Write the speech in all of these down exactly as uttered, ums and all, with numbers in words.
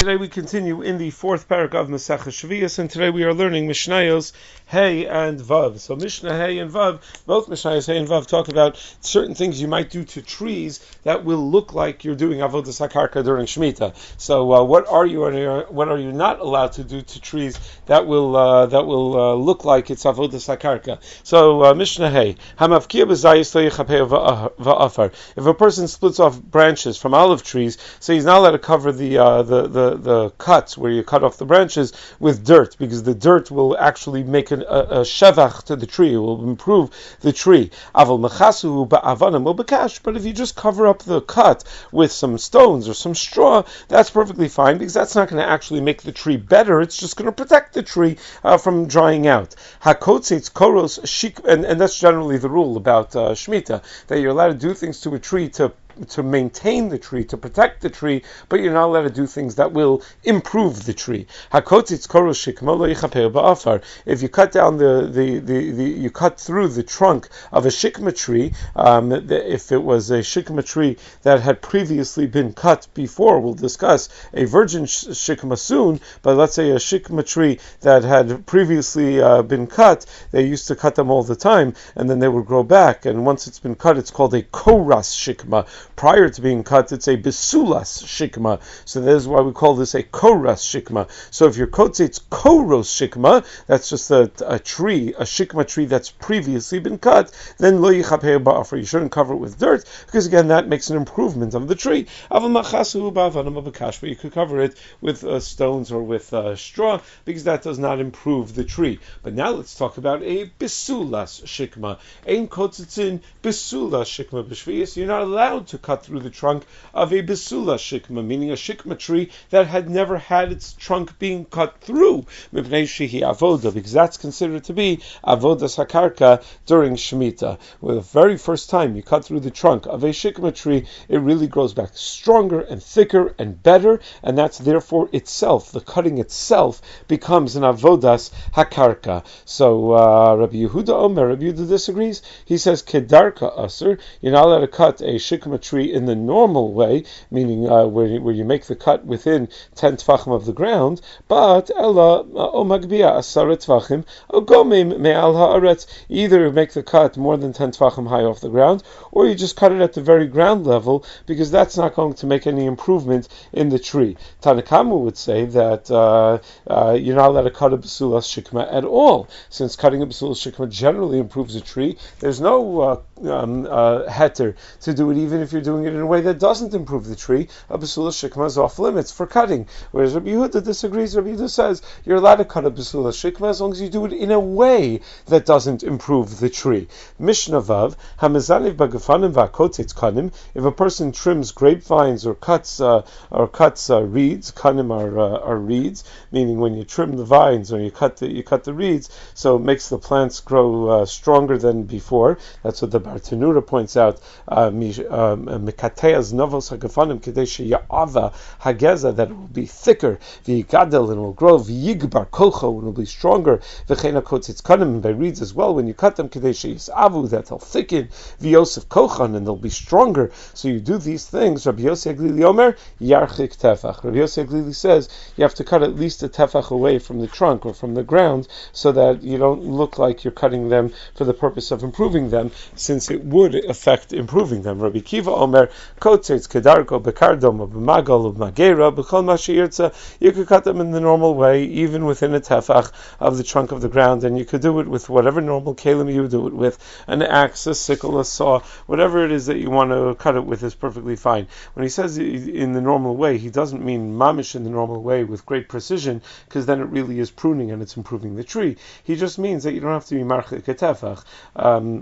today we continue in the fourth parak of Masechah Shvius, and today we are learning Mishnayos Hey and Vav. So Mishnah Hey and Vav, both Mishnayos Hey and Vav talk about certain things you might do to trees that will look like you're doing Avodas HaKarka during Shemitah. So uh, what are you and what are you not allowed to do to trees that will uh, that will uh, look like it's Avodas HaKarka? So uh, Mishnah Hey, Hamavkia b'zayis lo yichapeh va'afar. If a person splits off branches from olive trees, so he's not allowed to cover the uh, the, the the cuts where you cut off the branches with dirt, because the dirt will actually make an, a, a shevach to the tree. It will improve the tree. Aval mechasu ba'avanim or b'kash. But if you just cover up the cut with some stones or some straw, that's perfectly fine, because that's not going to actually make the tree better. It's just going to protect the tree uh, from drying out. Hakotzitz koros shik, and, and that's generally the rule about uh, Shemitah, that you're allowed to do things to a tree to to maintain the tree, to protect the tree, but you're not allowed to do things that will improve the tree. If you cut down the, the, the, the you cut through the trunk of a shikma tree, um, if it was a shikma tree that had previously been cut before, we'll discuss a virgin shikma soon, but let's say a shikma tree that had previously uh, been cut, they used to cut them all the time, and then they would grow back, and once it's been cut, it's called a koras shikma. Prior to being cut, it's a besulas shikma. So that is why we call this a koras shikma. So if your kotze, it's koros shikma, that's just a, a tree, a shikma tree that's previously been cut, then lo yichapeh ba'afar. You shouldn't cover it with dirt, because again, that makes an improvement of the tree. Aval machasu ba'avanim b'kash, but you could cover it with uh, stones or with uh, straw, because that does not improve the tree. But now let's talk about a besulas shikma. Ein kotzitzin besulas shikma b'shviyas. You're not allowed to cut through the trunk of a besula shikma, meaning a shikma tree that had never had its trunk being cut through, because that's considered to be avodas hakarka during Shemitah. Well, the very first time you cut through the trunk of a shikma tree, it really grows back stronger and thicker and better, and that's therefore itself, the cutting itself, becomes an avodas hakarka. So uh, Rabbi Yehuda Omer, Rabbi Yehuda disagrees. He says kedarka aser, you're not allowed to cut a shikma tree in the normal way, meaning uh, where, where you make the cut within ten tfachim of the ground, but ella o magbia asara tfachim o gomim me'al haaretz. Either make the cut more than ten tfachim high off the ground, or you just cut it at the very ground level, because that's not going to make any improvement in the tree. Tanakamu would say that uh, uh, you're not allowed to cut a besulas shikma at all, since cutting a besulas shikma generally improves a tree. There's no uh, um, uh, heter to do it, even if you're doing it in a way that doesn't improve the tree. A besula shikma is off limits for cutting, whereas Rabbi Yehuda disagrees. Rabbi Yehuda says you're allowed to cut a besula shikma as long as you do it in a way that doesn't improve the tree. Mishnah Vav, hamezaniv bagafanim va'kotetz kanim. If a person trims grapevines or cuts uh, or cuts uh, reeds, kanim are uh, are reeds, meaning when you trim the vines or you cut the you cut the reeds, so it makes the plants grow uh, stronger than before. That's what the Bartanura points out. Uh, Mikateas novos hagafanim kadesh ya'ava hageza, that it will be thicker, v'yigadel, and it will grow, v'yigbar kolcho, and it will be stronger, v'chena kotzitz kanim, by reeds as well, when you cut them, kadesh yisavu, that they'll thicken, v'yosef kochan, and they'll be stronger. So you do these things. Rabbi Yossi Aglili Omer yarchik tefach. Rabbi Yossi Aglili says you have to cut at least a tefach away from the trunk or from the ground, so that you don't look like you're cutting them for the purpose of improving them, since it would affect improving them. Rabbi Kiva Omer kotzitz kedarko bekardom or b'magal or magera b'chol mashiyirtza. You could cut them in the normal way, even within a tefach of the trunk of the ground, and you could do it with whatever normal kalim you would do it with, an axe, a sickle, a saw, whatever it is that you want to cut it with is perfectly fine. When he says in the normal way, he doesn't mean mamish in the normal way with great precision, because then it really is pruning and it's improving the tree. He just means that you don't have to be marchik tefach. Um,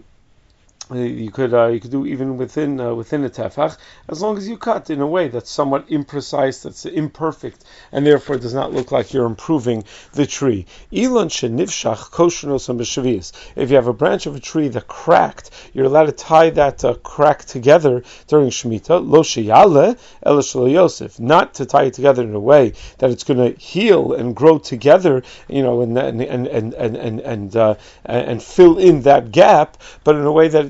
You could uh, you could do even within uh, within a tefach, as long as you cut in a way that's somewhat imprecise, that's imperfect, and therefore does not look like you're improving the tree. Elon shenivshach koshenos b'shavius. If you have a branch of a tree that cracked, you're allowed to tie that uh, crack together during Shemitah. Lo sheyale ela shelo yosef, not to tie it together in a way that it's going to heal and grow together, you know, and and and and and and, uh, and fill in that gap, but in a way that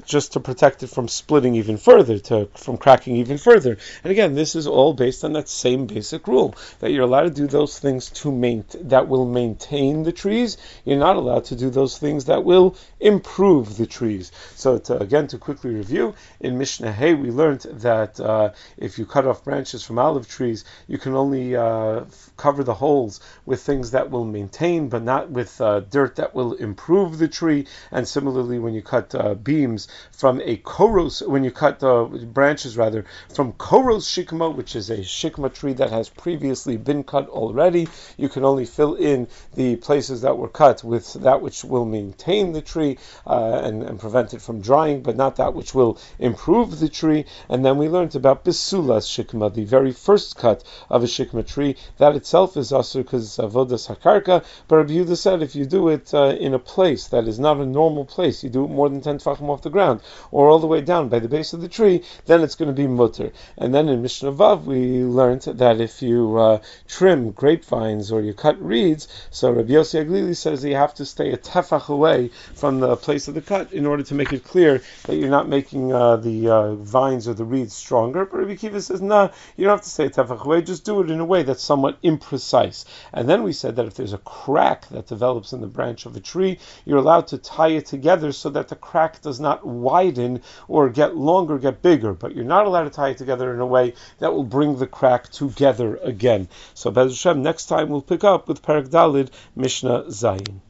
just to protect it from splitting even further, to from cracking even further. And again, this is all based on that same basic rule, that you're allowed to do those things to main, that will maintain the trees. You're not allowed to do those things that will improve the trees. So to, again, to quickly review, in Mishnah Hay we learned that uh, if you cut off branches from olive trees, you can only uh, f- cover the holes with things that will maintain, but not with uh, dirt that will improve the tree. And similarly, when you cut uh, beams from a koros, when you cut uh, branches rather from koros shikma, which is a shikma tree that has previously been cut already, you can only fill in the places that were cut with that which will maintain the tree uh, and, and prevent it from drying, but not that which will improve the tree. And then we learned about bisulas shikma, the very first cut of a shikma tree. That itself is asur because avodas hakarka, but Rabbi Yehuda said if you do it uh, in a place that is not a normal place, you do it more than ten tefachim off the ground, or all the way down by the base of the tree, then it's going to be mutter. And then in Mishnah Vav we learned that if you uh, trim grapevines or you cut reeds, so Rabbi Yossi Aglili says that you have to stay a tefach away from the place of the cut in order to make it clear that you're not making uh, the uh, vines or the reeds stronger. But Rabbi Kiva says, nah, you don't have to stay a tefach away, just do it in a way that's somewhat imprecise. And then we said that if there's a crack that develops in the branch of a tree, you're allowed to tie it together so that the crack does not widen or get longer, get bigger, but you're not allowed to tie it together in a way that will bring the crack together again. So Bez Hashem, next time we'll pick up with Perek Dalid, Mishnah Zayin.